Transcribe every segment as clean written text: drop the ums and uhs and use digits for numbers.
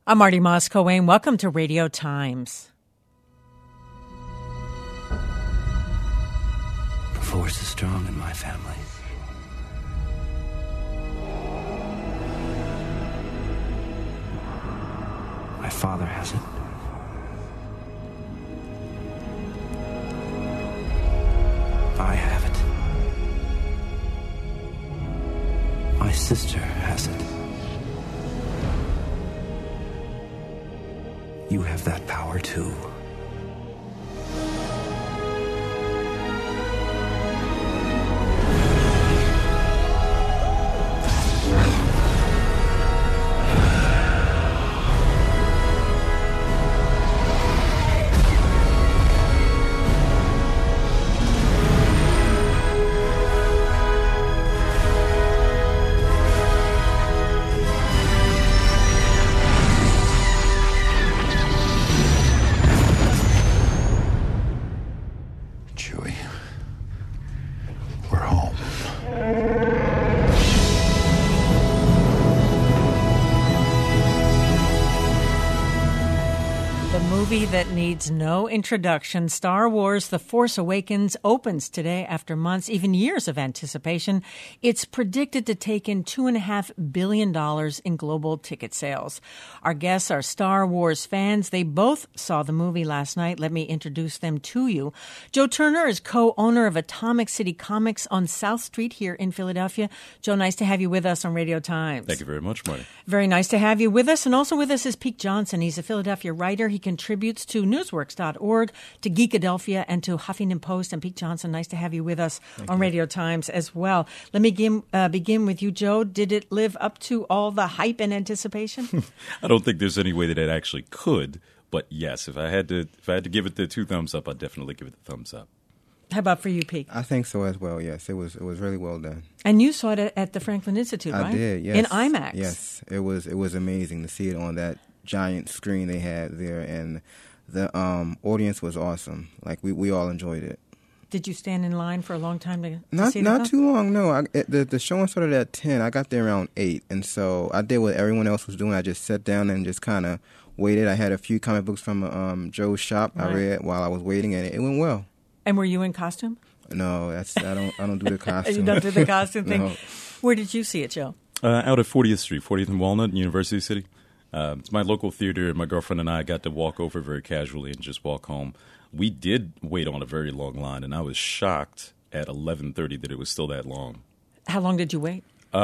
I'm Marty Moss-Coane. Welcome to Radio Times. The force is strong in my family. My father has it. I have it. My sister has it. You have that power too. That needs no introduction. Star Wars The Force Awakens opens today after months, even years of anticipation. It's predicted to take in $2.5 billion in global ticket sales. Our guests are Star Wars fans. They both saw the movie last night. Let me introduce them to you. Joe Turner is co-owner of Atomic City Comics on South Street here in Philadelphia. Joe, nice to have you with us on Radio Times. Thank you very much, Marty. Very nice to have you with us. And also with us is Pete Johnson. He's a Philadelphia writer. He contributes to Newsworks.org, to Geekadelphia, and to Huffington Post. And Pete Johnson, nice to have you with us on Radio Times as well. Let me begin with you, Joe. Did it live up to all the hype and anticipation? I don't think there's any way that it actually could, but yes, if I had to give it the 2 thumbs up, I'd definitely give it the thumbs up. How about for you, Pete? I think so as well. Yes, it was really well done. And you saw it at the Franklin Institute, right? I did. Yes, in IMAX. Yes, it was amazing to see it on that giant screen they had there, and the audience was awesome. Like we all enjoyed it. Did you stand in line for a long time to see Not too long, no. The showing started at 10. I got there around 8, and so I did what everyone else was doing. I just sat down and just kind of waited. I had a few comic books from Joe's shop I read while I was waiting, and it went well. And were you in costume? No, I don't do the costume. You don't do the costume thing? No. Where did you see it, Joe? Out at 40th Street, 40th and Walnut in University City. It's my local theater, and my girlfriend and I got to walk over very casually and just walk home. We did wait on a very long line, and I was shocked at 11:30 that it was still that long. How long did you wait?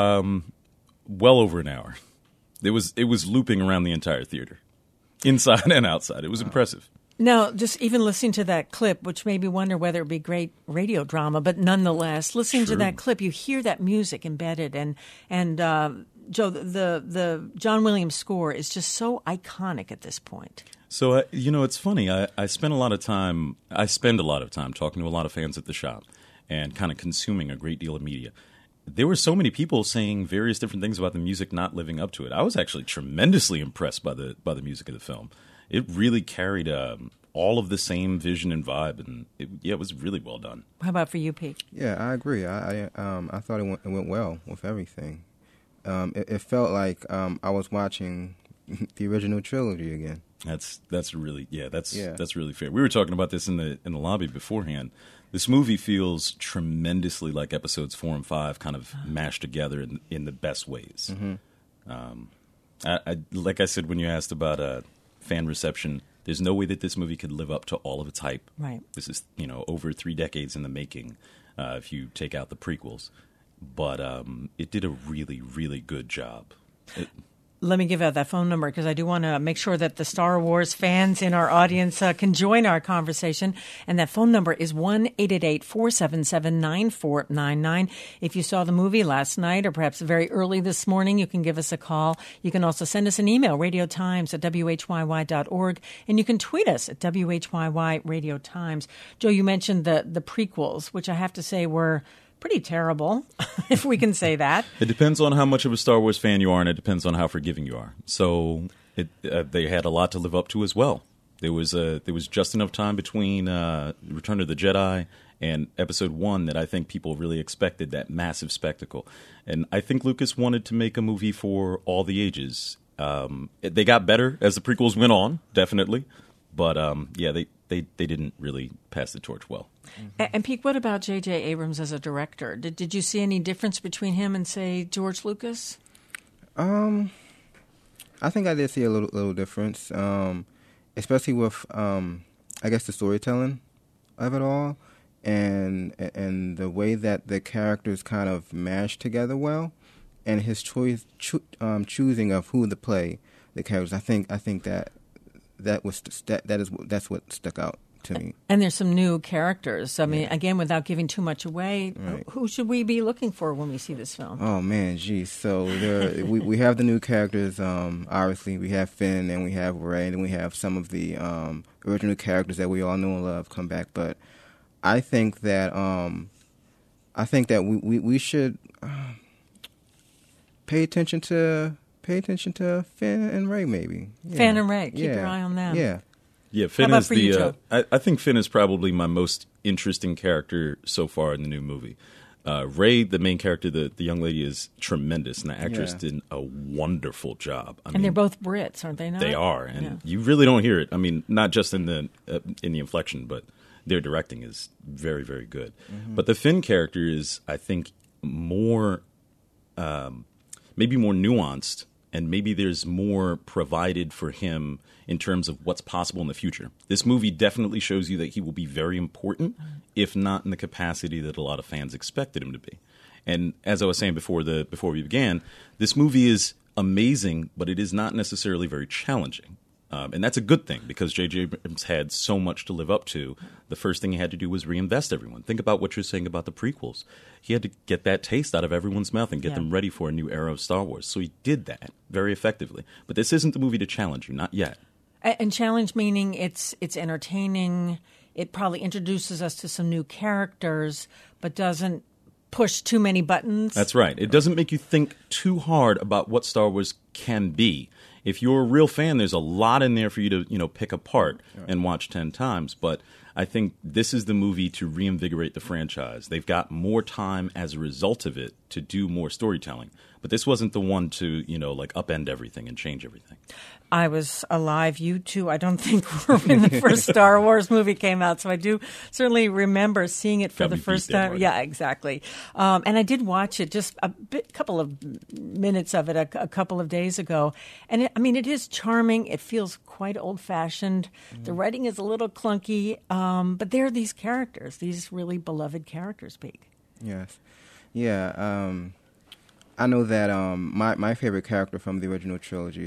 Well over an hour. It was looping around the entire theater, inside and outside. It was impressive. Now, just even listening to that clip, which made me wonder whether it would be great radio drama, but nonetheless, listening to that clip, you hear that music embedded, and Joe, the John Williams score is just so iconic at this point. So, it's funny. I spend a lot of time talking to a lot of fans at the shop and kind of consuming a great deal of media. There were so many people saying various different things about the music not living up to it. I was actually tremendously impressed by the music of the film. It really carried all of the same vision and vibe, and it was really well done. How about for you, Pete? Yeah, I agree. I thought it went well with everything. It felt like I was watching the original trilogy again. That's really fair. We were talking about this in the lobby beforehand. This movie feels tremendously like episodes 4 and 5 kind of mashed together in the best ways. Mm-hmm. Like I said when you asked about fan reception, there's no way that this movie could live up to all of its hype. Right. This is over 3 decades in the making if you take out the prequels. But it did a really, really good job. Let me give out that phone number because I do want to make sure that the Star Wars fans in our audience can join our conversation. And that phone number is 1-888-477-9499. If you saw the movie last night or perhaps very early this morning, you can give us a call. You can also send us an email, radiotimes@whyy.org. And you can tweet us at WHYY Radio Times. Joe, you mentioned the prequels, which I have to say were pretty terrible, if we can say that. It depends on how much of a Star Wars fan you are, and it depends on how forgiving you are. So they had a lot to live up to as well. There was just enough time between Return of the Jedi and Episode 1 that I think people really expected that massive spectacle. And I think Lucas wanted to make a movie for all the ages. They got better as the prequels went on, definitely. But, they didn't really pass the torch well. And Pete, what about J.J. Abrams as a director? Did you see any difference between him and, say, George Lucas? I think I did see a little difference, especially with, I guess, the storytelling of it all, and the way that the characters kind of mash together well, and his choosing of who to play the characters. I think that's what stuck out to me. And there's some new characters. I mean, again, without giving too much away, right. Who should we be looking for when we see this film? Oh man, geez. So we have the new characters. Obviously, we have Finn and we have Rey, and we have some of the original characters that we all know and love come back. But I think that we should pay attention to Finn and Rey, maybe. Yeah. Finn and Rey. Keep your eye on them. Yeah. Yeah, Finn How about is for you, Joe? I think Finn is probably my most interesting character so far in the new movie. Rey, the main character, the young lady, is tremendous, and the actress did a wonderful job. I mean, they're both Brits, aren't they? Not? They are, and you really don't hear it. I mean, not just in the inflection, but their directing is very, very good. Mm-hmm. But the Finn character is, I think, more maybe more nuanced, and maybe there's more provided for him in terms of what's possible in the future. This movie definitely shows you that he will be very important, if not in the capacity that a lot of fans expected him to be. And as I was saying before we began, this movie is amazing, but it is not necessarily very challenging. And that's a good thing, because J.J. Abrams had so much to live up to. The first thing he had to do was reinvest everyone. Think about what you're saying about the prequels. He had to get that taste out of everyone's mouth and get them ready for a new era of Star Wars. So he did that very effectively. But this isn't the movie to challenge you, not yet. And challenge meaning it's entertaining. It probably introduces us to some new characters, but doesn't push too many buttons. That's right. It doesn't make you think too hard about what Star Wars can be. If you're a real fan, there's a lot in there for you to, pick apart and watch 10 times. But I think this is the movie to reinvigorate the franchise. They've got more time as a result of it to do more storytelling. But this wasn't the one to, upend everything and change everything. I was alive. You too, I don't think, were when the first Star Wars movie came out. So I do certainly remember seeing it for the first time. Yeah, exactly. And I did watch it, just couple of minutes of it a couple of days ago. And it is charming. It feels quite old-fashioned. Mm-hmm. The writing is a little clunky. But there are these characters, these really beloved characters, Pete. Yes. Yeah. I know that my favorite character from the original trilogy,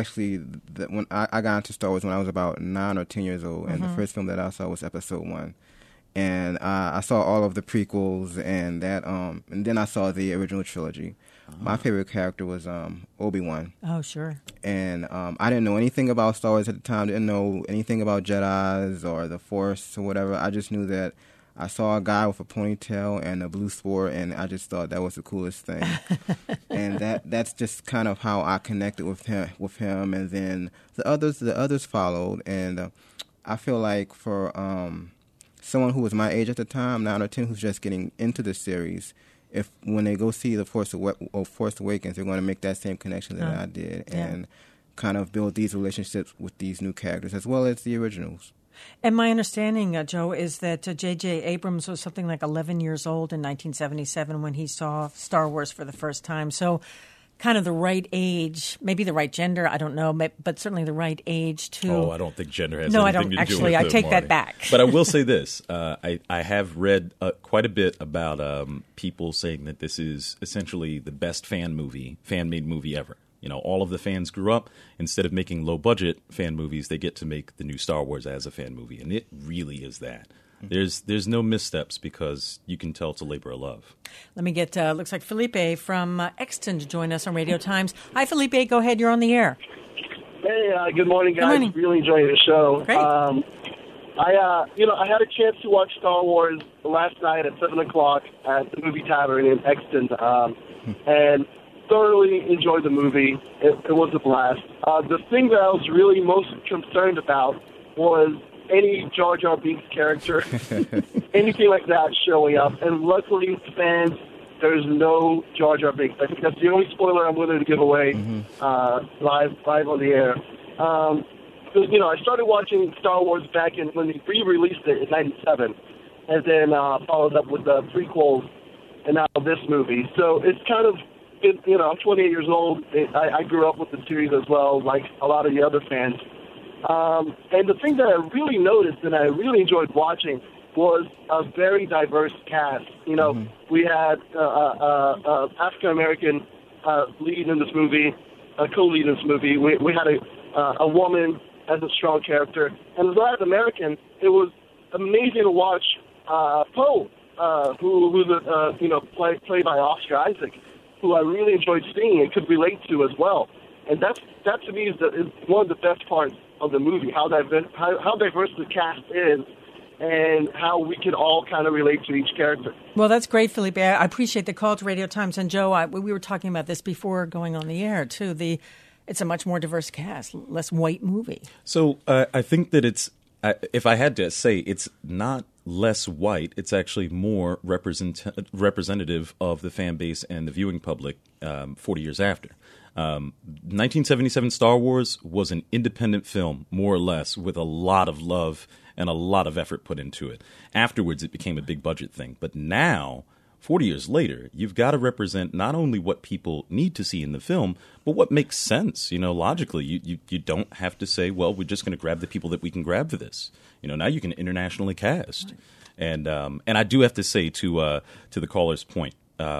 when I got into Star Wars when I was about 9 or 10 years old, and the first film that I saw was Episode 1. And I saw all of the prequels, and then I saw the original trilogy. My favorite character was Obi-Wan. Oh, sure. And I didn't know anything about Star Wars at the time, didn't know anything about Jedis or the Force or whatever. I just knew that I saw a guy with a ponytail and a blue sword, and I just thought that was the coolest thing. And that's just kind of how I connected with him. And then the others followed. And I feel like for someone who was my age at the time, 9 or 10, who's just getting into the series, when they go see the Force Awakens, they're going to make that same connection that I did, and kind of build these relationships with these new characters as well as the originals. And my understanding, Joe, is that J.J. Abrams was something like 11 years old in 1977 when he saw Star Wars for the first time. So kind of the right age, maybe the right gender, I don't know, but certainly the right age to... Oh, I don't think gender has anything to do with it. No, I don't. Actually, I take that back. But I will say this. I have read quite a bit about people saying that this is essentially the best fan-made movie ever. All of the fans grew up. Instead of making low-budget fan movies, they get to make the new Star Wars as a fan movie, and it really is that. There's no missteps because you can tell it's a labor of love. Let me get, looks like Felipe from Exton to join us on Radio Times. Hi, Felipe. Go ahead. You're on the air. Hey, good morning, guys. Good morning. Really enjoying the show. Great. I had a chance to watch Star Wars last night at 7 o'clock at the Movie Tavern in Exton, and thoroughly enjoyed the movie. It was a blast. The thing that I was really most concerned about was any Jar Jar Binks character, anything like that showing up. And luckily, fans there's no Jar Jar Binks. I think that's the only spoiler I'm willing to give away live on the air. Because, I started watching Star Wars back when they re-released it in '97, and then followed up with the prequels and now this movie. So it's kind of, I'm 28 years old. I grew up with the series as well, like a lot of the other fans. And the thing that I really noticed and I really enjoyed watching was a very diverse cast. We had African-American lead in this movie, a co-lead in this movie. We had a woman as a strong character. And as Latin American, it was amazing to watch Poe, who's played by Oscar Isaac, who I really enjoyed seeing and could relate to as well. And that to me is one of the best parts of the movie, how diverse the cast is, and how we can all kind of relate to each character. Well, that's great, Felipe. I appreciate the call to Radio Times. And Joe, we were talking about this before going on the air, too. It's a much more diverse cast, less white movie. So I think that it's, if I had to say, it's not less white. It's actually more representative of the fan base and the viewing public 40 years after. 1977 Star Wars was an independent film, more or less, with a lot of love and a lot of effort put into it. Afterwards, it became a big budget thing. But now, 40 years later, you've got to represent not only what people need to see in the film, but what makes sense. Logically, you don't have to say, well, we're just going to grab the people that we can grab for this. Now you can internationally cast. Right. And I do have to say to the caller's point,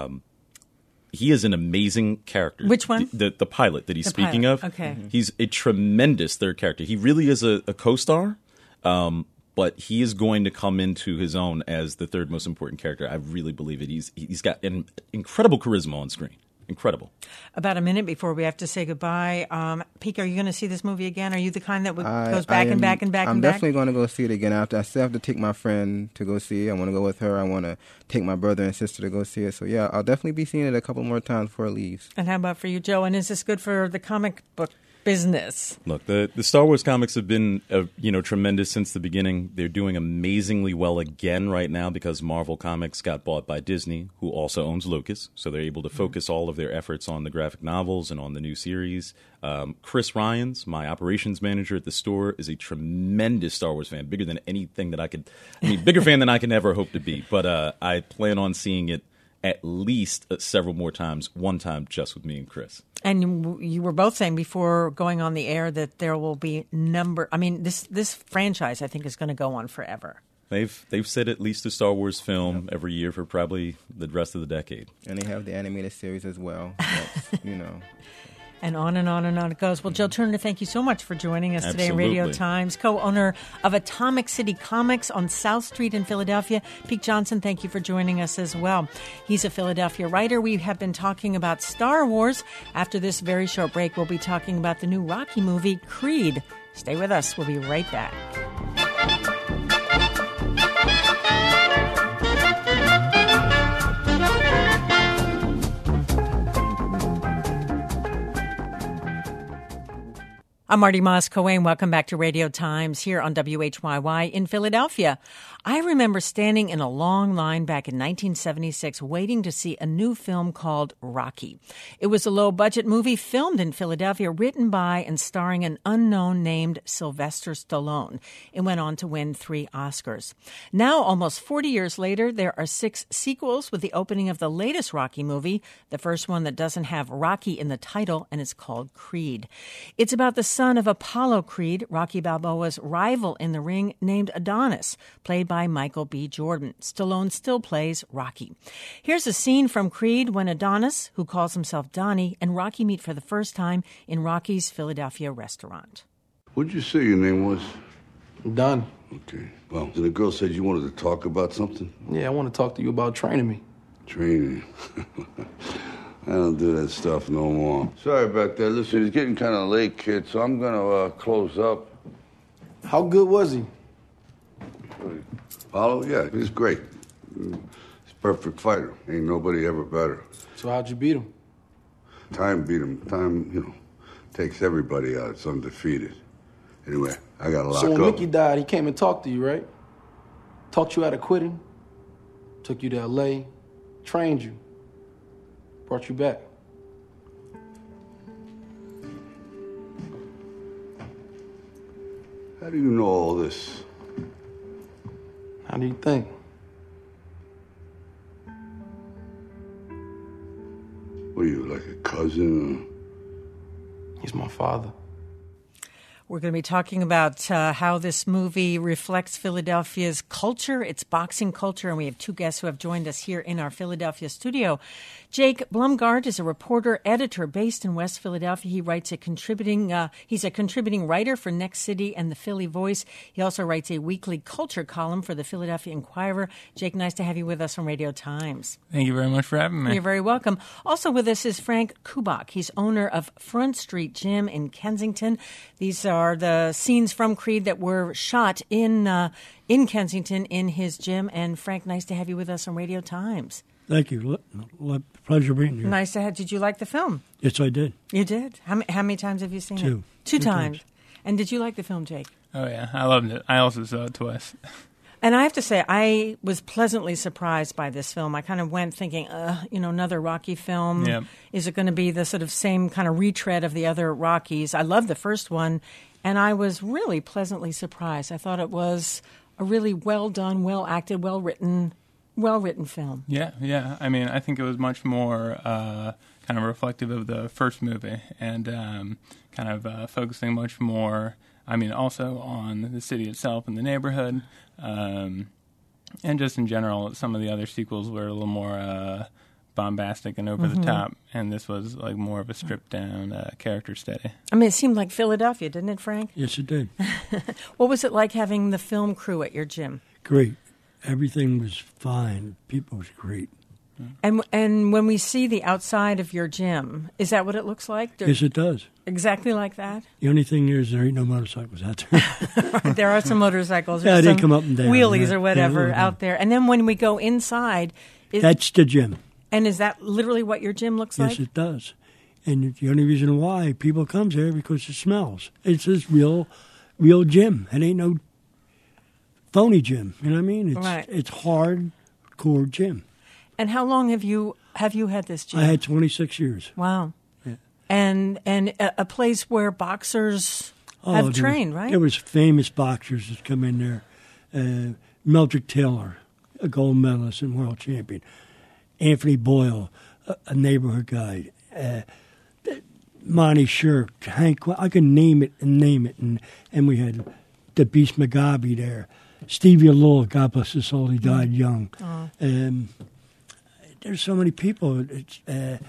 he is an amazing character. Which one? The pilot that he's speaking of. Okay. He's a tremendous third character. He really is a co-star. But he is going to come into his own as the third most important character. I really believe it. He's got an incredible charisma on screen. Incredible. About a minute before we have to say goodbye. Peek, are you going to see this movie again? Are you the kind that goes back and back and back I'm and back? definitely going to go see it again. I still have to take my friend to go see it. I want to go with her. I want to take my brother and sister to go see it. So, yeah, I'll definitely be seeing it a couple more times before it leaves. And how about for you, Joe? And is this good for the comic book business? Look, the Star Wars comics have been tremendous since the beginning. They're doing amazingly well again right now because Marvel Comics got bought by Disney, who also owns Lucas, so they're able to focus all of their efforts on the graphic novels and on the new series. Chris Ryans, my operations manager at the store, is a tremendous Star Wars fan, bigger than anything that bigger fan than I can ever hope to be. But I plan on seeing it at least several more times, one time just with me and Chris. And you were both saying before going on the air that there will be this franchise, I think, is going to go on forever. They've said at least a Star Wars film every year for probably the rest of the decade. And they have the animated series as well. And on and on and on it goes. Well, Joe Turner, thank you so much for joining us today in Absolutely. Radio Times, co-owner of Atomic City Comics on South Street in Philadelphia. Pete Johnson, thank you for joining us as well. He's a Philadelphia writer. We have been talking about Star Wars. After this very short break, we'll be talking about the new Rocky movie, Creed. Stay with us. We'll be right back. I'm Marty Moss-Coane. Welcome back to Radio Times here on WHYY in Philadelphia. I remember standing in a long line back in 1976 waiting to see a new film called Rocky. It was a low-budget movie filmed in Philadelphia, written by and starring an unknown named Sylvester Stallone. It went on to win 3 Oscars. Now, almost 40 years later, there are 6 sequels with the opening of the latest Rocky movie, the first one that doesn't have Rocky in the title, and it's called Creed. It's about the son of Apollo Creed, Rocky Balboa's rival in the ring, named Adonis, played by Michael B. Jordan. Stallone still plays Rocky. Here's a scene from Creed when Adonis, who calls himself Donnie, and Rocky meet for the first time in Rocky's Philadelphia restaurant. What'd you say your name was? Don. Okay. Well, the girl said you wanted to talk about something? Yeah, I want to talk to you about training me. Training? I don't do that stuff no more. Sorry about that. Listen, it's getting kind of late, kid, so I'm going to close up. How good was he? Apollo? Yeah, he's great. He's a perfect fighter. Ain't nobody ever better. So how'd you beat him? Time beat him. Time, takes everybody out. It's undefeated. Anyway, I got to lock up. So when Mickey died, he came and talked to you, right? Taught you how to quitting, took you to L.A., trained you. brought you back. How do you know all this? How do you think? What are you, like a cousin? He's my father. We're going to be talking about how this movie reflects Philadelphia's culture, its boxing culture, and we have two guests who have joined us here in our Philadelphia studio. Jake Blumgart is a reporter, editor based in West Philadelphia. He writes he's a contributing writer for Next City and the Philly Voice. He also writes a weekly culture column for the Philadelphia Inquirer. Jake, nice to have you with us on Radio Times. Thank you very much for having me. You're very welcome. Also with us is Frank Kubak. He's owner of Front Street Gym in Kensington. These are the scenes from Creed that were shot in Kensington in his gym. And Frank, nice to have you with us on Radio Times. Thank you. Pleasure being here. Nice to have. Did you like the film? Yes, I did. You did. How many times have you seen it? Two times. And did you like the film, Jake? Oh yeah, I loved it. I also saw it twice. And I have to say, I was pleasantly surprised by this film. I kind of went thinking, another Rocky film. Yep. Is it going to be the sort of same kind of retread of the other Rockies? I loved the first one, and I was really pleasantly surprised. I thought it was a really well done, well acted, well written film. Yeah. I mean, I think it was much more kind of reflective of the first movie and kind of focusing much more, I mean, also on the city itself and the neighborhood. And just in general, some of the other sequels were a little more bombastic and over the top, and this was like more of a stripped down character study. I mean, it seemed like Philadelphia, didn't it, Frank? Yes, it did. What was it like having the film crew at your gym? Great. Everything was fine. People was great. And when we see the outside of your gym, is that what it looks like? Yes, it does. Exactly like that? The only thing is there ain't no motorcycles out there. There are some motorcycles. Yeah, or they some come up and down. Wheelies Yeah. or whatever Yeah. out there. And then when we go inside... That's the gym. And is that literally what your gym looks like? Yes, it does. And the only reason why people comes here because it smells. It's this real gym. It ain't no phony gym. You know what I mean? It's hardcore gym. And how long have you had this gym? I had 26 years. Wow. Yeah. And a place where boxers have trained, right? There was famous boxers that come in there. Meldrick Taylor, a gold medalist and world champion. Anthony Boyle, a neighborhood guy. Monty Shirk, Hank, I can name it. And we had the Beast Mugabe there. Stevie Law, God bless his soul, he died young. There's so many people. It's a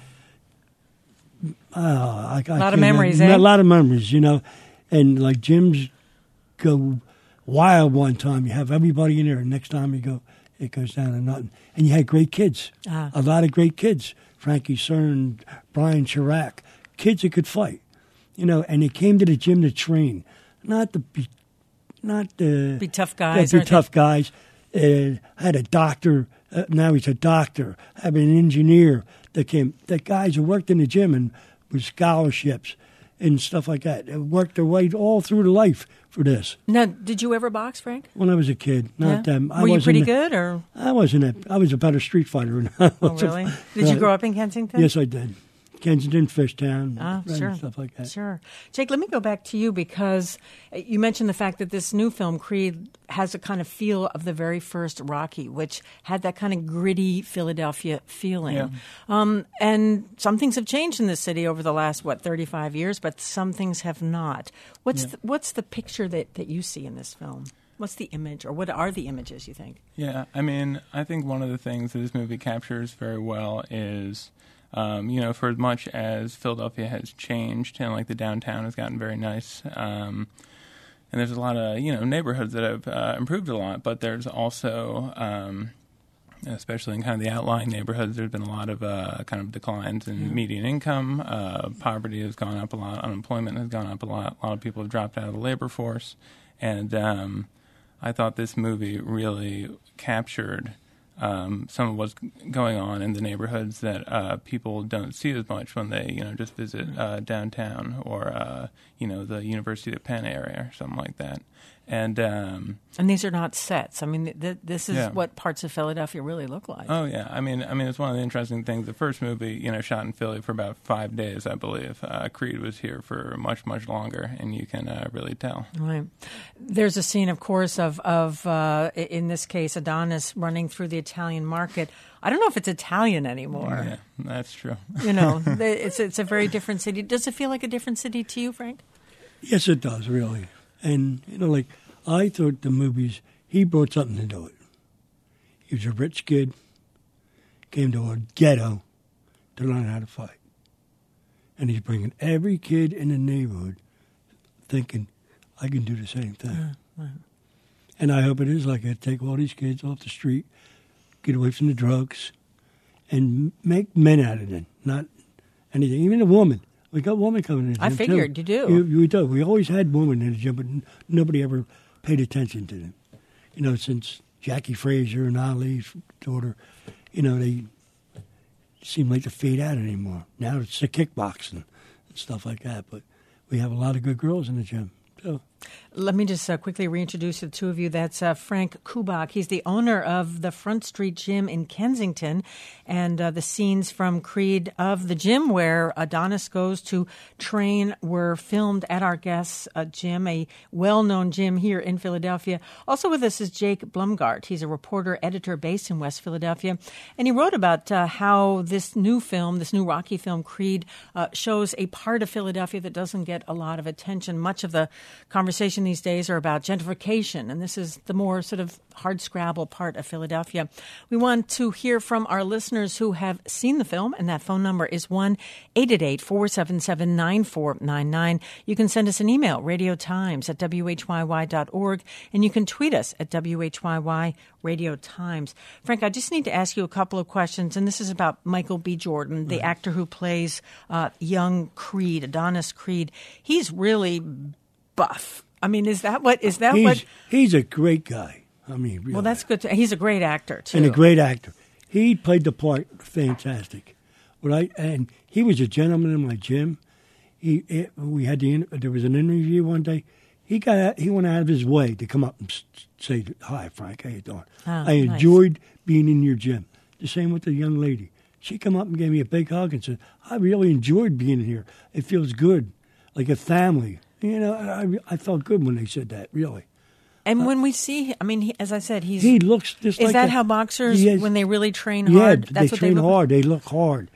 lot of memories, A lot of memories, you know. And like gyms go wild one time. You have everybody in there. And next time you go, it goes down to nothing. And you had great kids. A lot of great kids. Frankie Cern, Brian Chirac. Kids that could fight. You know, and they came to the gym to train. Not be tough guys. Be tough guys. I had a doctor. Now he's a doctor. I have an engineer that came. The guys who worked in the gym and with scholarships and stuff like that. They worked their way all through the life for this. Now, did you ever box, Frank? When I was a kid, not them. Were you pretty good, or I wasn't. I was a better street fighter. Oh, really? Did you grow up in Kensington? Yes, I did. Kensington, Fishtown, sure. Stuff like that. Sure. Jake, let me go back to you because you mentioned the fact that this new film, Creed, has a kind of feel of the very first Rocky, which had that kind of gritty Philadelphia feeling. Yeah. And some things have changed in the city over the last, 35 years, but some things have not. What's the picture that you see in this film? What's the image, or what are the images, you think? Yeah, I mean, I think one of the things that this movie captures very well is... for as much as Philadelphia has changed and like the downtown has gotten very nice, and there's a lot of neighborhoods that have improved a lot, but there's also, especially in kind of the outlying neighborhoods, there's been a lot of kind of declines in median income. Poverty has gone up a lot. Unemployment has gone up a lot. A lot of people have dropped out of the labor force, and I thought this movie really captured some of what's going on in the neighborhoods that people don't see as much when they, just visit downtown or, the University of Penn area or something like that. And these are not sets. I mean, this is what parts of Philadelphia really look like. Oh yeah, I mean, it's one of the interesting things. The first movie, shot in Philly for about 5 days, I believe. Creed was here for much, much longer, and you can really tell. Right. There's a scene, of course, of in this case, Adonis running through the Italian market. I don't know if it's Italian anymore. Yeah, that's true. It's a very different city. Does it feel like a different city to you, Frank? Yes, it does, really. And, I thought the movies, he brought something into it. He was a rich kid, came to a ghetto to learn how to fight. And he's bringing every kid in the neighborhood thinking, I can do the same thing. Right. And I hope it is like that. Take all these kids off the street, get away from the drugs, and make men out of them, not anything. Even a woman. We got women coming in the gym, I figured too. you do. We do. We always had women in the gym, but nobody ever paid attention to them. Since Jackie Frazier and Ali's daughter, they seem like to fade out anymore. Now it's the kickboxing and stuff like that. But we have a lot of good girls in the gym. So. Let me just quickly reintroduce the two of you. That's Frank Kubak. He's the owner of the Front Street Gym in Kensington. And the scenes from Creed of the gym where Adonis goes to train were filmed at our guest's gym, a well-known gym here in Philadelphia. Also with us is Jake Blumgart. He's a reporter, editor based in West Philadelphia. And he wrote about how this new Rocky film, Creed, shows a part of Philadelphia that doesn't get a lot of attention. Much of the conversation these days are about gentrification, and this is the more sort of hardscrabble part of Philadelphia. We want to hear from our listeners who have seen the film, and that phone number is 1-888-477-9499. You can send us an email, radiotimes@whyy.org, and you can tweet us at WHYY Radio Times. Frank, I just need to ask you a couple of questions, and this is about Michael B. Jordan, the actor who plays young Creed, Adonis Creed. He's really buff. I mean, is that what? He's a great guy. I mean, really. Well, that's good. He's a great actor too. And a great actor. He played the part fantastic. And he was a gentleman in my gym. There was an interview one day. He went out of his way to come up and say, "Hi, Frank, how you doing?" I enjoyed being in your gym. The same with the young lady. She come up and gave me a big hug and said, "I really enjoyed being here. It feels good, like a family." I felt good when they said that, really. And when we see, as I said, he looks just like. Is that how boxers, when they really train hard? Yeah, they train hard. They look hard.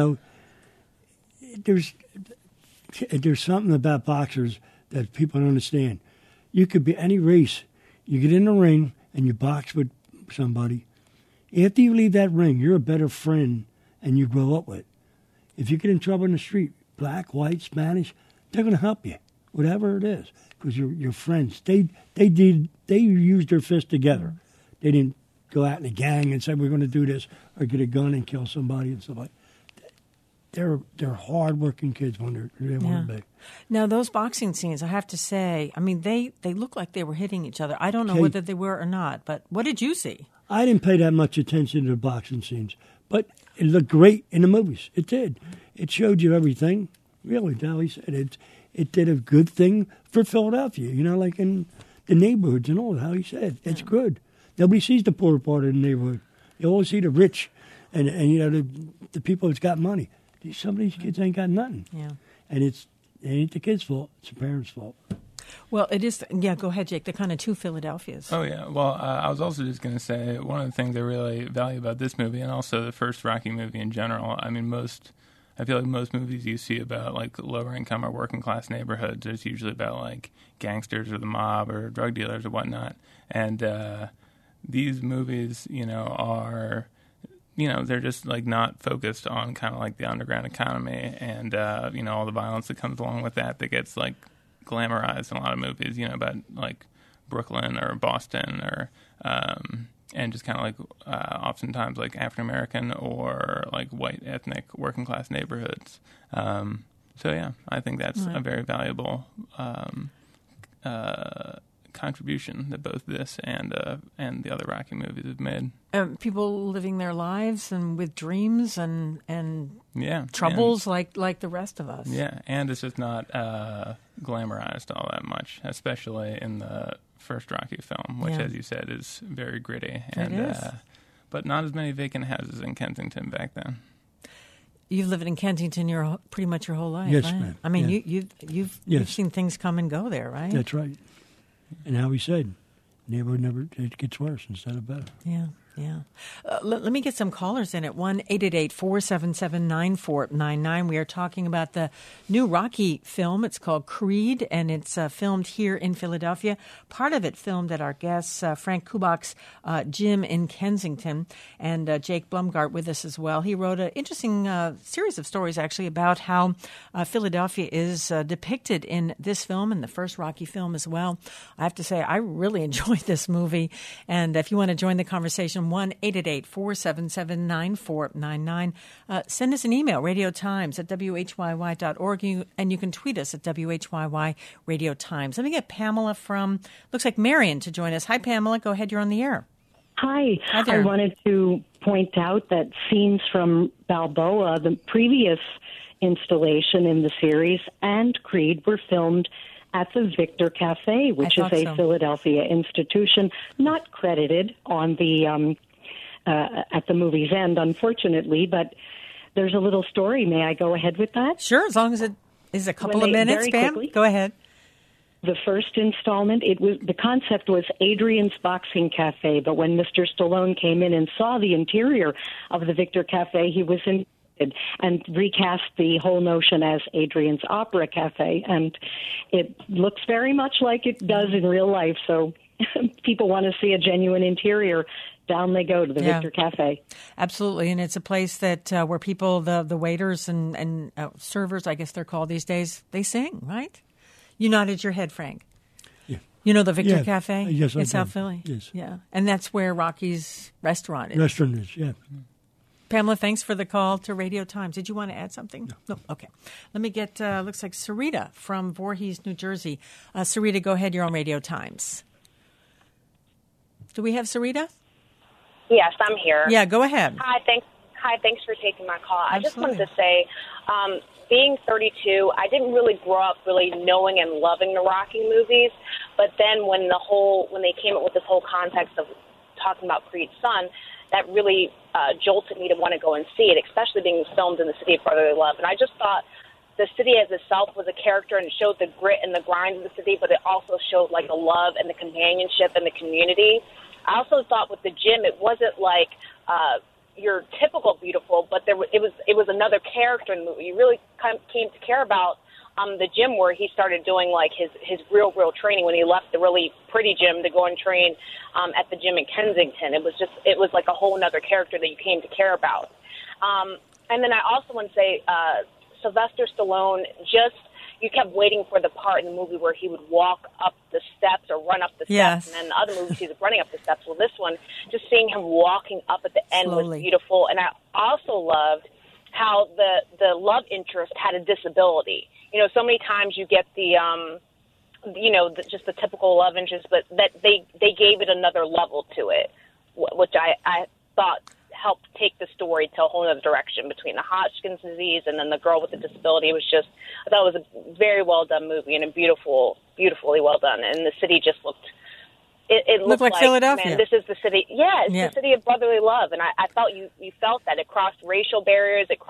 There's something about boxers that people don't understand. You could be any race. You get in the ring and you box with somebody. After you leave that ring, you're a better friend and you grow up with. If you get in trouble in the street, black, white, Spanish, they're going to help you. Whatever it is, because you're friends. They used their fists together. They didn't go out in a gang and say we're going to do this or get a gun and kill somebody and stuff like that. They're hard-working kids when they want to be. Now those boxing scenes, I have to say, they look like they were hitting each other. I don't know whether they were or not, but what did you see? I didn't pay that much attention to the boxing scenes, but it looked great in the movies. It did. It showed you everything. Really, Dally said it did a good thing for Philadelphia, like in the neighborhoods and all, how he said. It's good. Nobody sees the poor part of the neighborhood. You always see the rich and the people that's got money. Some of these kids ain't got nothing. Yeah. And it ain't the kids' fault. It's the parents' fault. Well, it is. Yeah, go ahead, Jake. They're kind of two Philadelphias. Oh, yeah. Well, I was also just going to say one of the things I really value about this movie and also the first Rocky movie in general, I feel like most movies you see about like lower income or working class neighborhoods, it's usually about like gangsters or the mob or drug dealers or whatnot. And these movies, are, they're just like not focused on kind of like the underground economy and, all the violence that comes along with that gets like glamorized in a lot of movies, about like Brooklyn or Boston or, and just kind of like oftentimes like African American or like white ethnic working class neighborhoods. So yeah, I think that's a very valuable contribution that both this and the other Rocky movies have made. People living their lives and with dreams and troubles like the rest of us. Yeah, and it's just not glamorized all that much, especially in the first Rocky film, which, as you said, is very gritty. And, it is. But not as many vacant houses in Kensington back then. You've lived in Kensington pretty much your whole life, Yes, right? ma'am. I mean, Yeah. you've seen things come and go there, right? That's right. And how he said, neighborhood it gets worse instead of better. Yeah. Let me get some callers in at 1-888-477-9499. We are talking about the new Rocky film. It's called Creed, and it's filmed here in Philadelphia. Part of it filmed at our guest, Frank Kubak's gym in Kensington, and Jake Blumgart with us as well. He wrote an interesting series of stories, actually, about how Philadelphia is depicted in this film and the first Rocky film as well. I have to say, I really enjoyed this movie, and if you want to join the conversation, 1-888-477-9499. Send us an email, radiotimes@whyy.org, and you can tweet us at WHYY Radio Times. Let me get Pamela from, looks like Marion, to join us. Hi, Pamela. Go ahead. You're on the air. Hi. Hi there. I wanted to point out that scenes from Balboa, the previous installation in the series, and Creed were filmed at the Victor Cafe, which is a Philadelphia institution, not credited on the at the movie's end, unfortunately. But there's a little story. May I go ahead with that? Sure, as long as it is a couple of minutes, Pam. Go ahead. The first installment, the concept was Adrian's Boxing Cafe, but when Mr. Stallone came in and saw the interior of the Victor Cafe, he was and recast the whole notion as Adrian's Opera Cafe, and it looks very much like it does in real life. So people want to see a genuine interior. Down they go to the Victor Cafe. Absolutely, and it's a place that where people, the waiters and servers, I guess they're called these days, they sing, right? You nodded your head, Frank. Yeah. You know the Victor Cafe? Yes, I in do. South Philly? Yes. Yeah, and that's where Rocky's restaurant is. Restaurant is, yeah. Pamela, thanks for the call to Radio Times. Did you want to add something? No. Okay. Let me get, looks like Sarita from Voorhees, New Jersey. Sarita, go ahead. You're on Radio Times. Do we have Sarita? Yes, I'm here. Yeah, go ahead. Hi, thanks for taking my call. Absolutely. I just wanted to say, being 32, I didn't really grow up really knowing and loving the Rocky movies, but then when they came up with this whole context of talking about Creed's son, that really jolted me to want to go and see it, especially being filmed in the city of brotherly love. And I just thought the city as itself was a character and it showed the grit and the grind of the city, but it also showed like the love and the companionship and the community. I also thought with the gym, it wasn't like your typical beautiful, but it was another character in the movie. You really kind of came to care about the gym where he started doing like his real training when he left the really pretty gym to go and train at the gym in Kensington. It was like a whole other character that you came to care about. And then I also want to say Sylvester Stallone, you kept waiting for the part in the movie where he would walk up the steps or run up the steps. Yes. And then in the other movies he was running up the steps. Well, this one, just seeing him walking up at the end Slowly. was beautiful. And I also loved how the love interest had a disability. You know, so many times you get just the typical love interest, but that they gave it another level to it, which I thought helped take the story to a whole other direction between the Hodgkin's disease and then the girl with the disability. I thought it was a very well done movie and beautifully well done. And the city just looked looked like Philadelphia. Man, this is the city. Yeah, it's the city of brotherly love. And I felt you felt that. It crossed racial barriers. It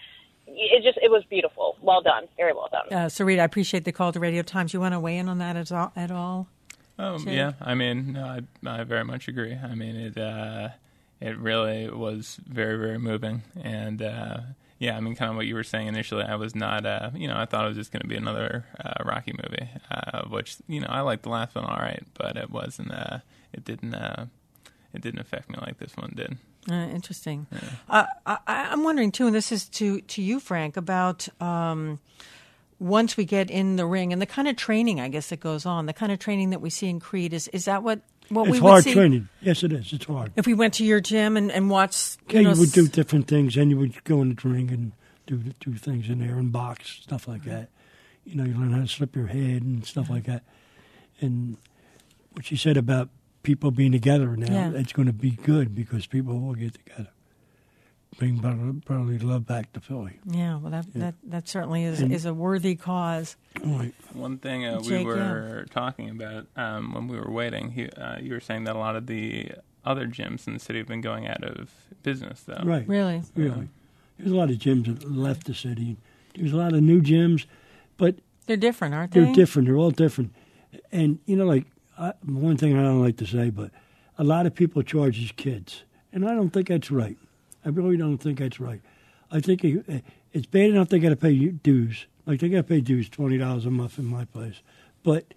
was beautiful. Well done. Very well done. Sarita, I appreciate the call to Radio Times. You want to weigh in on that at all? Yeah. I mean, no, I very much agree. I mean, it really was very, very moving. And, I mean, kind of what you were saying initially, I was not, I thought it was just going to be another Rocky movie, which, I liked the last one all right, but it wasn't, it didn't affect me like this one did. Interesting. Yeah. I'm wondering, too, and this is to you, Frank, about once we get in the ring and the kind of training, I guess, that goes on, the kind of training that we see in Creed, is that what we would see? It's hard training. Yes, it is. It's hard. If we went to your gym and watched... you would do different things, and you would go in the ring and do things in there and box, stuff like that. You learn how to slip your head and stuff like that. And what you said about people being together now, it's going to be good because people will get together. bring brotherly love back to Philly. Yeah, well, that certainly is a worthy cause. Right. One thing Jake, we were talking about when we were waiting, you were saying that a lot of the other gyms in the city have been going out of business, though. Right. Really? Really. There's a lot of gyms that left the city. There's a lot of new gyms, but they're different, aren't they? They're different. They're all different. And, one thing I don't like to say, but a lot of people charge these kids, and I don't think that's right. I really don't think that's right. I think it's bad enough they got to pay dues. Like, they got to pay dues, $20 a month in my place. But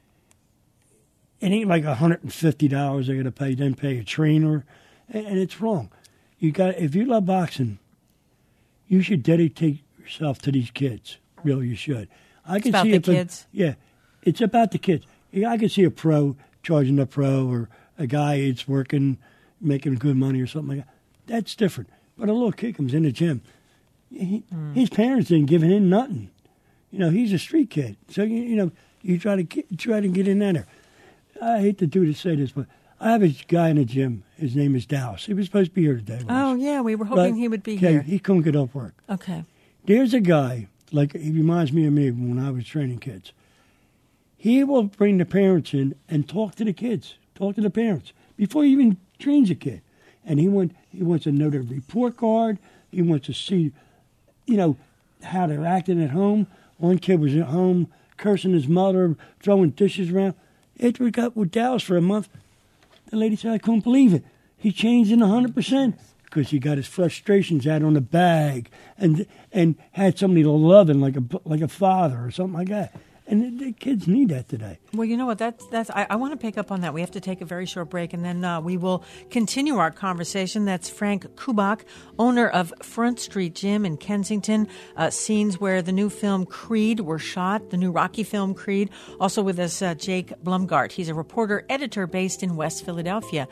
it ain't like $150 they got to pay, then pay a trainer, and it's wrong. If you love boxing, you should dedicate yourself to these kids. Really, you should. It's about the kids. Yeah, it's about the kids. I can see a pro charging a pro, or a guy that's working, making good money or something like that. That's different. But a little kid comes in the gym. His parents didn't give him nothing. He's a street kid. So, you try to get in there. I hate to say this, but I have a guy in the gym. His name is Dallas. He was supposed to be here today. Oh, yeah. We were hoping he would be here. He couldn't get off work. Okay. There's a guy, he reminds me of me when I was training kids. He will bring the parents in and talk to the kids, talk to the parents, before he even trains a kid. And he wants to know their report card. He wants to see, how they're acting at home. One kid was at home cursing his mother, throwing dishes around. After we got with Dallas for a month, the lady said, I couldn't believe it. He changed in 100% because he got his frustrations out on the bag and had somebody to love him like a father or something like that. And the kids need that today. Well, you know what? I want to pick up on that. We have to take a very short break, and then we will continue our conversation. That's Frank Kubak, owner of Front Street Gym in Kensington. Scenes where the new film Creed were shot, the new Rocky film Creed. Also with us, Jake Blumgart. He's a reporter, editor based in West Philadelphia.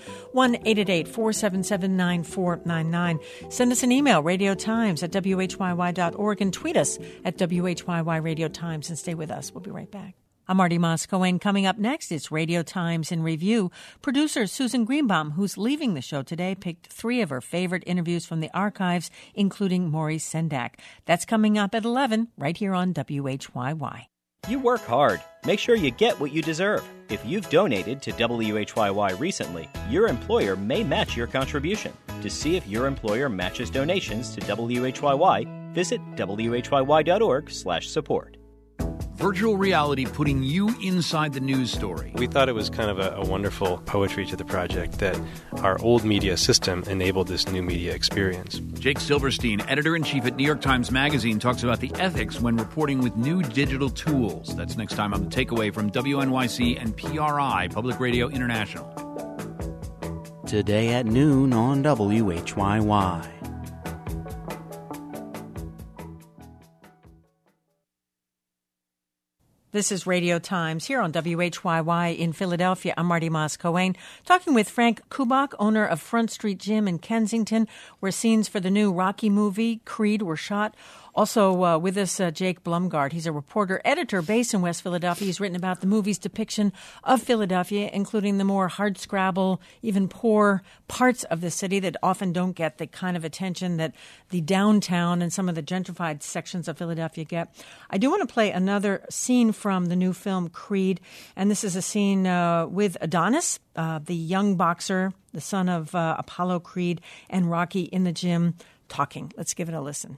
1-888-477-9499. Send us an email, radiotimes@whyy.org, and tweet us at WHYY Radio Times, and stay with us. We'll be right back. I'm Marty Moscow. Coming up next, it's Radio Times in Review. Producer Susan Greenbaum, who's leaving the show today, picked 3 of her favorite interviews from the archives, including Maurice Sendak. That's coming up at 11, right here on WHYY. You work hard. Make sure you get what you deserve. If you've donated to WHYY recently, your employer may match your contribution. To see if your employer matches donations to WHYY, visit whyy.org/support. Virtual reality putting you inside the news story. We thought it was kind of a wonderful poetry to the project that our old media system enabled this new media experience. Jake Silverstein, editor-in-chief at New York Times Magazine, talks about the ethics when reporting with new digital tools. That's next time on The Takeaway from WNYC and PRI, Public Radio International. Today at noon on WHYY. This is Radio Times here on WHYY in Philadelphia. I'm Marty Moscow, talking with Frank Kubak, owner of Front Street Gym in Kensington, where scenes for the new Rocky movie, Creed, were shot. Also with us, Jake Blumgart. He's a reporter, editor based in West Philadelphia. He's written about the movie's depiction of Philadelphia, including the more hardscrabble, even poor parts of the city that often don't get the kind of attention that the downtown and some of the gentrified sections of Philadelphia get. I do want to play another scene from the new film Creed, and this is a scene with Adonis, the young boxer, the son of Apollo Creed, and Rocky in the gym talking. Let's give it a listen.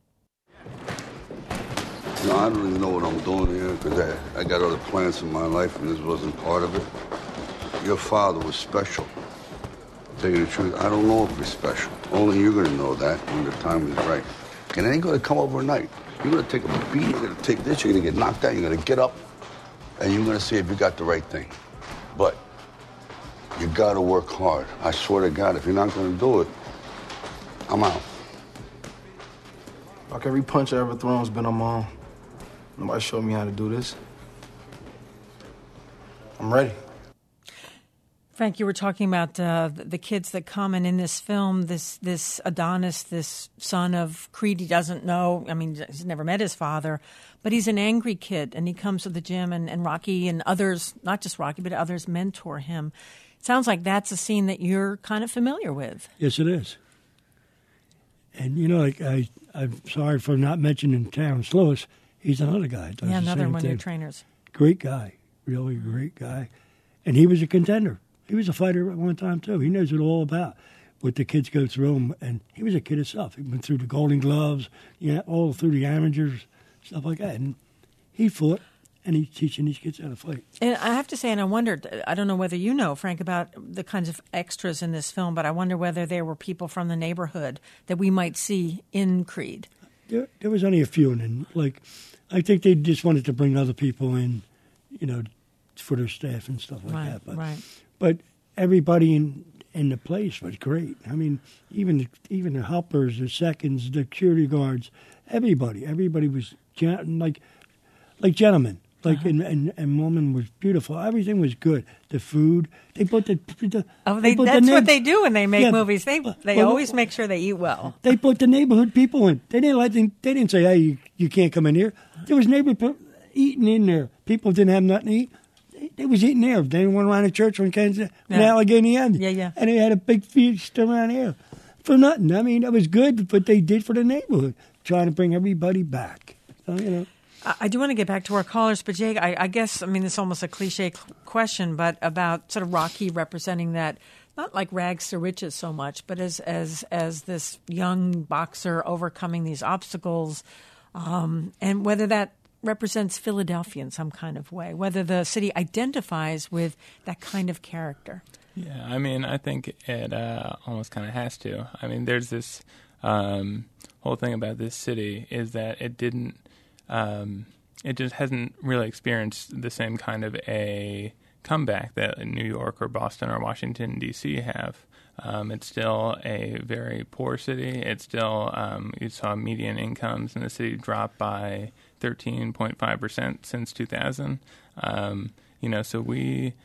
I don't really know what I'm doing here because I got other plans in my life and this wasn't part of it. Your father was special. To tell you the truth, I don't know if he's special. Only you're going to know that when the time is right. And it ain't going to come overnight. You're going to take a beat, you're going to take this, you're going to get knocked out, you're going to get up, and you're going to see if you got the right thing. But you got to work hard. I swear to God, if you're not going to do it, I'm out. Like every punch I ever thrown has been on my own. Nobody showed me how to do this. I'm ready. Frank, you were talking about the kids that come, and in this film, this Adonis, this son of Creed, he doesn't know. I mean, he's never met his father, but he's an angry kid, and he comes to the gym, and Rocky and others, not just Rocky, but others mentor him. It sounds like that's a scene that you're kind of familiar with. Yes, it is. And, like, I'm sorry for not mentioning Terrence Lewis. He's another guy. Does the another same one of thing. your trainers. Great guy. Really great guy. And he was a contender. He was a fighter at one time, too. He knows it all about what the kids go through. And he was a kid himself. He went through the Golden Gloves, all through the amateurs, stuff like that. And he fought, and he's teaching these kids how to fight. And I have to say, and I wondered, I don't know whether you know, Frank, about the kinds of extras in this film, but I wonder whether there were people from the neighborhood that we might see in Creed. There was only a few, and I think they just wanted to bring other people in, for their staff and stuff like that. But everybody in the place was great. I mean, even the helpers, the seconds, the security guards, everybody was like gentlemen. And woman was beautiful. Everything was good. The food, they put that's what they do when they make movies. They always make sure they eat well. They put the neighborhood people in. They didn't say, "Hey, you can't come in here." There was neighborhood eating in there. People didn't have nothing to eat. They was eating there. They went around the church in Kansas, in Allegheny End. Yeah. And they had a big feast around here for nothing. I mean, that was good, but they did for the neighborhood, trying to bring everybody back. So, I do want to get back to our callers, but Jake, I guess, it's almost a cliche question, but about sort of Rocky representing that, not like rags to riches so much, but as this young boxer overcoming these obstacles, and whether that represents Philadelphia in some kind of way, whether the city identifies with that kind of character. Yeah, I think it almost kind of has to. There's this whole thing about this city is that it didn't. It just hasn't really experienced the same kind of a comeback that New York or Boston or Washington, D.C. have. It's still a very poor city. It's still, you saw median incomes in the city drop by 13.5% since 2000. So we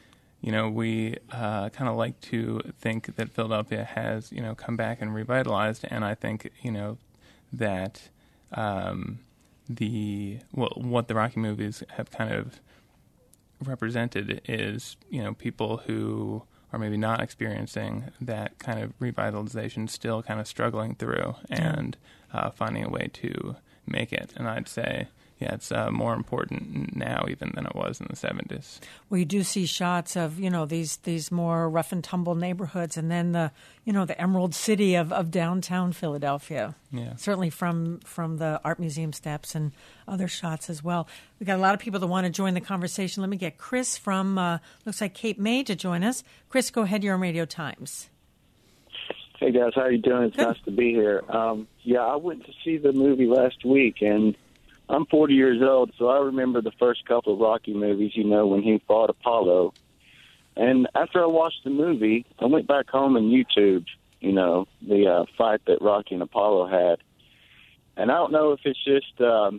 kind of like to think that Philadelphia has, come back and revitalized. And I think, that what the Rocky movies have kind of represented is, people who are maybe not experiencing that kind of revitalization, still kind of struggling through and finding a way to make it. And I'd say, it's more important now even than it was in the 70s. Well, you do see shots of, these more rough and tumble neighborhoods, and then the Emerald City of downtown Philadelphia. Yeah. Certainly from the Art Museum steps and other shots as well. We've got a lot of people that want to join the conversation. Let me get Chris from, looks like Cape May to join us. Chris, go ahead. You're on Radio Times. Hey, guys. How you doing? It's nice to be here. I went to see the movie last week, and I'm 40 years old, so I remember the first couple of Rocky movies, when he fought Apollo. And after I watched the movie, I went back home and YouTubed, the fight that Rocky and Apollo had. And I don't know if it's just,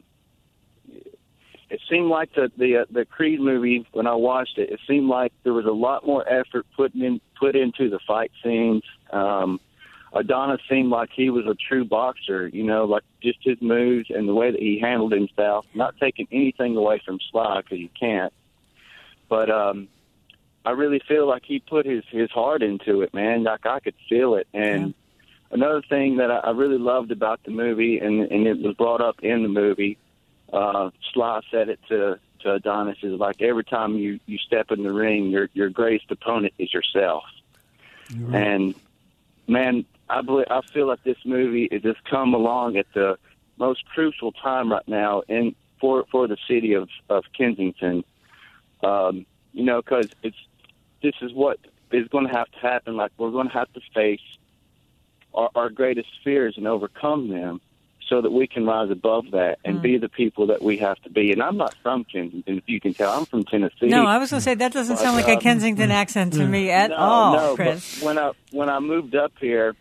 it seemed like the Creed movie, when I watched it, it seemed like there was a lot more effort put into the fight scenes. Adonis seemed like he was a true boxer, like just his moves and the way that he handled himself, not taking anything away from Sly because you can't. But I really feel like he put his heart into it, man. Like I could feel it. And another thing that I really loved about the movie, and it was brought up in the movie, Sly said it to Adonis, is like every time you step in the ring, your greatest opponent is yourself. Mm-hmm. And man, I feel like this movie has just come along at the most crucial time right now for the city of Kensington. Because this is what is going to have to happen. Like, we're going to have to face our greatest fears and overcome them so that we can rise above that and be the people that we have to be. And I'm not from Kensington, if you can tell. I'm from Tennessee. No, I was going to say, that doesn't sound like a Kensington accent to me at all, Chris. But when I moved up here,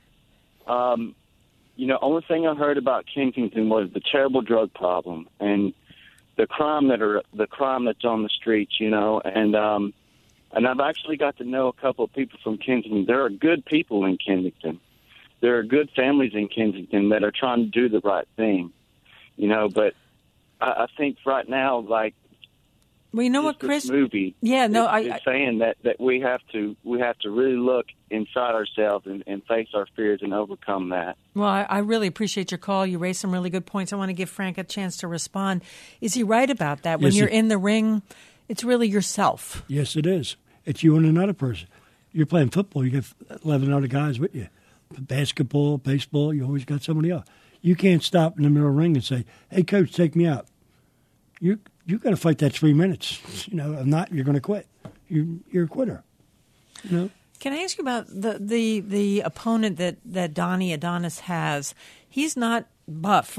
only thing I heard about Kensington was the terrible drug problem and the crime that's on the streets, and I've actually got to know a couple of people from Kensington. There are good people in Kensington. There are good families in Kensington that are trying to do the right thing, but I think right now, like, Well, you know what, Chris? This movie, is saying that we have to really look inside ourselves and face our fears and overcome that. Well, I really appreciate your call. You raised some really good points. I want to give Frank a chance to respond. Is he right about that? When you're in the ring, it's really yourself. Yes, it is. It's you and another person. You're playing football. You got 11 other guys with you. Basketball, baseball, you always got somebody else. You can't stop in the middle of the ring and say, "Hey, coach, take me out." You got to fight that 3 minutes. If not, you're going to quit. You're a quitter. Can I ask you about the opponent that Donnie Adonis has? He's not buff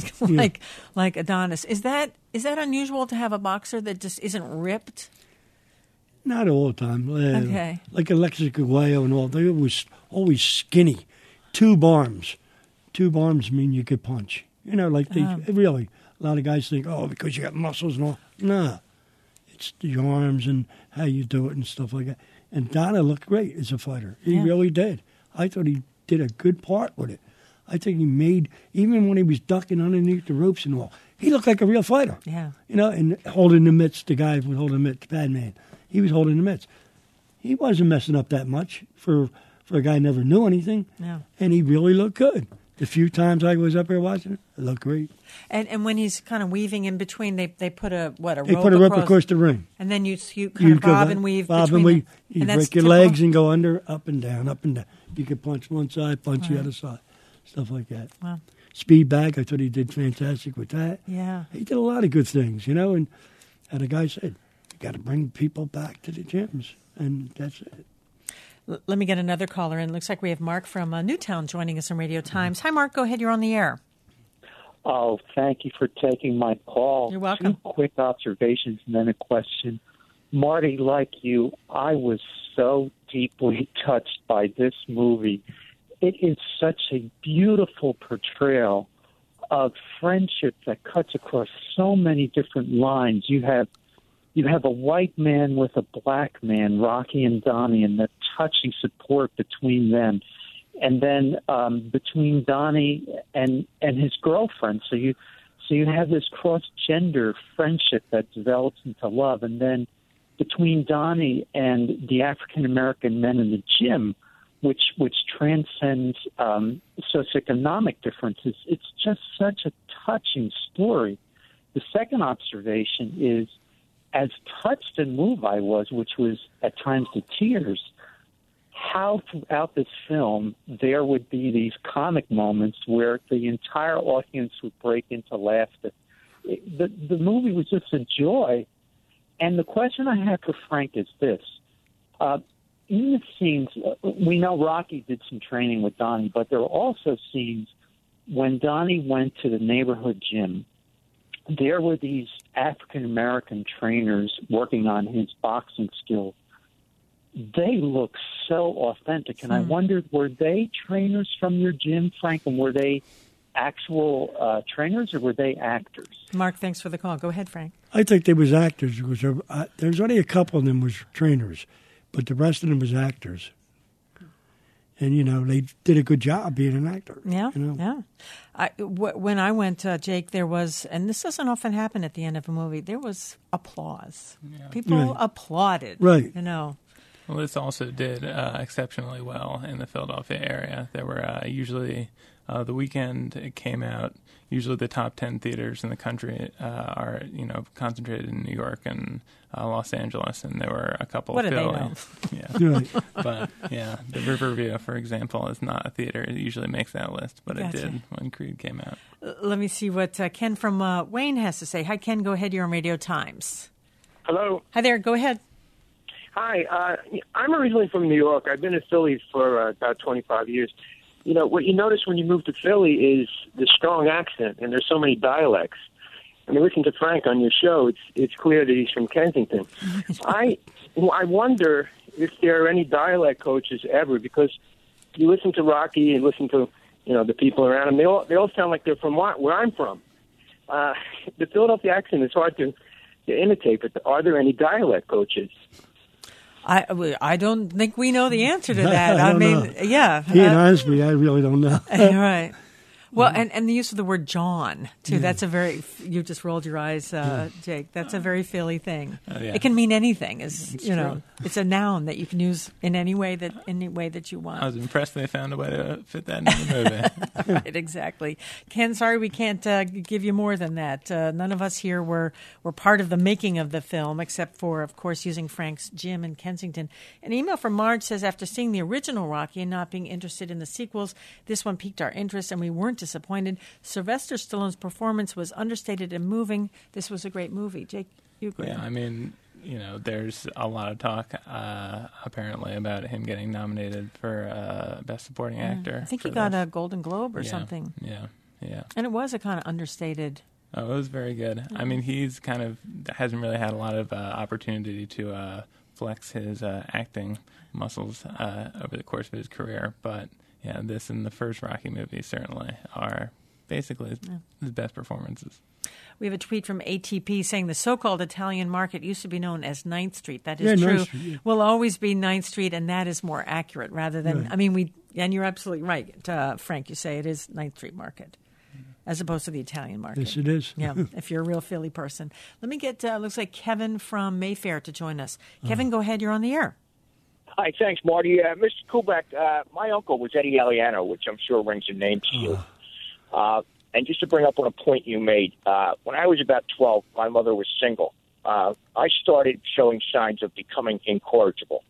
like Adonis. Is that unusual to have a boxer that just isn't ripped? Not all the time. Okay. Like Alexis Aguayo and all, they was always skinny. Two arms mean you could punch. Really, a lot of guys think, because you got muscles and all. No, it's the arms and how you do it and stuff like that. And Donna looked great as a fighter. He really did. I thought he did a good part with it. I think he made, even when he was ducking underneath the ropes and all, he looked like a real fighter. Yeah. And holding the mitts, the guy was holding the mitts, bad man. He was holding the mitts. He wasn't messing up that much for a guy who never knew anything. Yeah. And he really looked good. The few times I was up there watching it looked great. And when he's kind of weaving in between, they put a rope They put a rope across the ring. And then you kind of bob and weave between. You break your legs and go under, up and down, up and down. You can punch one side, punch the other side, stuff like that. Wow. Speed back, I thought he did fantastic with that. Yeah. He did a lot of good things, and the guy said, you got to bring people back to the gyms, and that's it. Let me get another caller in. Looks like we have Mark from Newtown joining us on Radio Times. Hi, Mark. Go ahead. You're on the air. Oh, thank you for taking my call. You're welcome. 2 quick observations and then a question. Marty, like you, I was so deeply touched by this movie. It is such a beautiful portrayal of friendship that cuts across so many different lines. You have a white man with a black man, Rocky and Donnie, and the touching support between them. And then between Donnie and his girlfriend. So you have this cross-gender friendship that develops into love. And then between Donnie and the African-American men in the gym, which transcends socioeconomic differences. It's just such a touching story. The second observation is, as touched and moved I was, which was at times to tears, how throughout this film there would be these comic moments where the entire audience would break into laughter. The movie was just a joy. And the question I have for Frank is this. In the scenes, we know Rocky did some training with Donnie, but there were also scenes when Donnie went to the neighborhood gym. There were these African-American trainers working on his boxing skills. They look so authentic, and I wondered, were they trainers from your gym, Frank, and were they actual trainers, or were they actors? Mark, thanks for the call. Go ahead, Frank. I think they was actors. There's only a couple of them was trainers, but the rest of them was actors. And, they did a good job being an actor. Yeah, yeah. When I went, Jake, there was, and this doesn't often happen at the end of a movie, there was applause. Yeah. People applauded. Right. Well, this also did exceptionally well in the Philadelphia area. There were usually, the weekend it came out, usually the top 10 theaters in the country are, concentrated in New York and Los Angeles, and there were a couple of Philly. Yeah. But, the Riverview, for example, is not a theater. It usually makes that list, but It did when Creed came out. Let me see what Ken from Wayne has to say. Hi, Ken. Go ahead. You're on Radio Times. Hello. Hi there. Go ahead. Hi. I'm originally from New York. I've been in Philly for about 25 years. What you notice when you move to Philly is the strong accent, and there's so many dialects. I mean, listen to Frank on your show. It's clear that he's from Kensington. I wonder if there are any dialect coaches ever, because you listen to Rocky and listen to the people around him. They all sound like they're from where I'm from. The Philadelphia accent is hard to imitate, but are there any dialect coaches? I don't think we know the answer to that. I mean, know. Yeah. Being honest with you, I really don't know. Right. Well, and the use of the word John, too. Yeah. That's a very, you just rolled your eyes, Jake. That's a very Philly thing. Yeah. It can mean anything. It's a noun that you can use in any way that you want. I was impressed they found a way to fit that in the movie. Right, exactly. Ken, sorry we can't give you more than that. None of us here were part of the making of the film, except for, of course, using Frank's gym in Kensington. An email from Marge says, after seeing the original Rocky and not being interested in the sequels, this one piqued our interest and we weren't disappointed. Sylvester Stallone's performance was understated and moving. This was a great movie. Jake, you agree? Yeah, I mean, there's a lot of talk, apparently, about him getting nominated for Best Supporting Actor. I think he got a Golden Globe or something. Yeah. And it was a kind of understated. Oh, it was very good. Mm-hmm. I mean, he's hasn't really had a lot of opportunity to flex his acting muscles over the course of his career, but yeah, this and the first Rocky movie certainly are basically his best performances. We have a tweet from ATP saying the so-called Italian market used to be known as 9th Street. That is true. 9th Street, yeah. Will always be 9th Street, and that is more accurate rather than, right. And you're absolutely right, Frank, you say it is 9th Street market as opposed to the Italian market. Yes, it is. Yeah, if you're a real Philly person. Let me get, looks like Kevin from Mayfair to join us. Kevin, go ahead. You're on the air. Hi, thanks, Marty. Mr. Kuback, my uncle was Eddie Aliano, which I'm sure rings a name to you. And just to bring up on a point you made, when I was about 12, my mother was single. I started showing signs of becoming incorrigible.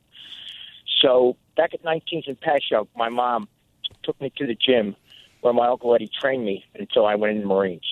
So back at 19th and Passyunk, my mom took me to the gym where my Uncle Eddie trained me until I went in the Marines.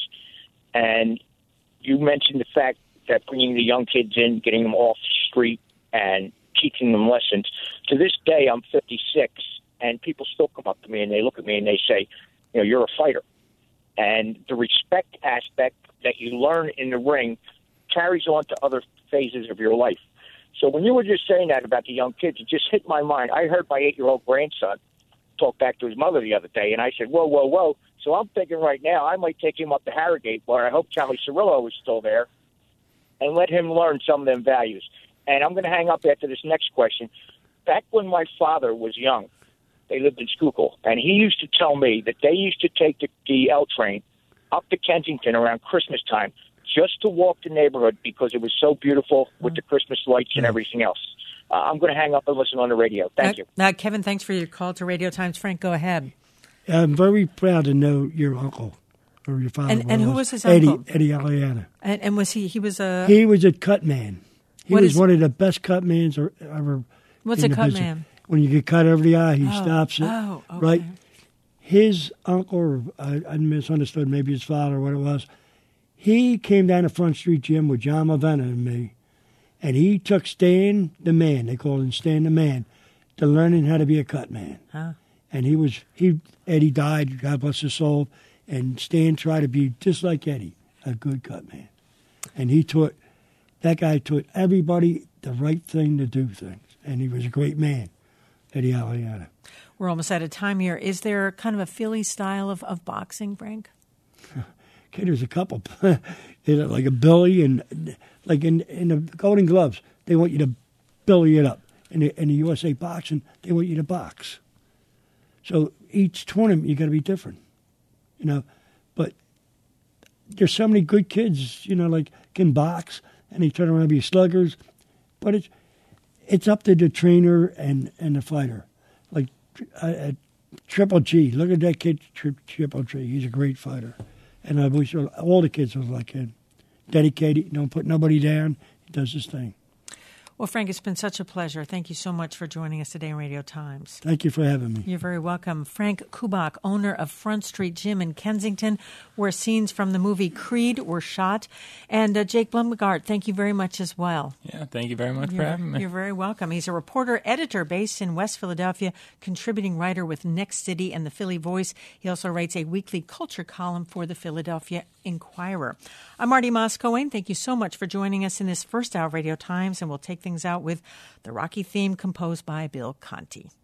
And you mentioned the fact that bringing the young kids in, getting them off the street, and teaching them lessons. To this day, I'm 56, and people still come up to me and they look at me and they say, you're a fighter. And the respect aspect that you learn in the ring carries on to other phases of your life. So when you were just saying that about the young kids, it just hit my mind. I heard my 8-year-old grandson talk back to his mother the other day, and I said, whoa. So I'm thinking right now I might take him up to Harrogate, where I hope Charlie Cirillo is still there, and let him learn some of them values. And I'm going to hang up after this next question. Back when my father was young, they lived in Schuylkill, and he used to tell me that they used to take the L train up to Kensington around Christmas time just to walk the neighborhood because it was so beautiful with the Christmas lights and everything else. I'm going to hang up and listen on the radio. Thank you. Kevin, thanks for your call to Radio Times. Frank, go ahead. I'm very proud to know your uncle or your father. And who was his uncle? Eddie Aliano. And was he was a... He was a cut man. He was one of the best cut mans ever. What's a cut man? When you get cut over the eye, he stops it. Oh, okay. Right? His uncle, I misunderstood, maybe his father or what it was, he came down to Front Street Gym with John Movena and me, and he took Stan the Man, they called him Stan the Man, to learning how to be a cut man. Huh. And Eddie died, God bless his soul, and Stan tried to be just like Eddie, a good cut man. And that guy taught everybody the right thing to do things, and he was a great man. Eddie Aliano. We're almost out of time here. Is there kind of a Philly style of boxing, Frank? Okay, there's a couple. Like a billy, and like in the Golden Gloves, they want you to billy it up. In the USA Boxing, they want you to box. So each tournament, you got to be different, But there's so many good kids, like can box, and they turn around and be sluggers. But it's up to the trainer and the fighter. Like Triple G. Look at that kid, Triple G. He's a great fighter. And I wish all the kids was like him. Dedicated, don't put nobody down. He does his thing. Well, Frank, it's been such a pleasure. Thank you so much for joining us today on Radio Times. Thank you for having me. You're very welcome. Frank Kuback, owner of Front Street Gym in Kensington, where scenes from the movie Creed were shot. And Jake Blumgart, thank you very much as well. Yeah, thank you very much for having me. You're very welcome. He's a reporter-editor based in West Philadelphia, contributing writer with Next City and the Philly Voice. He also writes a weekly culture column for the Philadelphia Inquirer. I'm Marty Moss-Cohen. Thank you so much for joining us in this first hour of Radio Times, and we'll take things out with the Rocky theme composed by Bill Conti.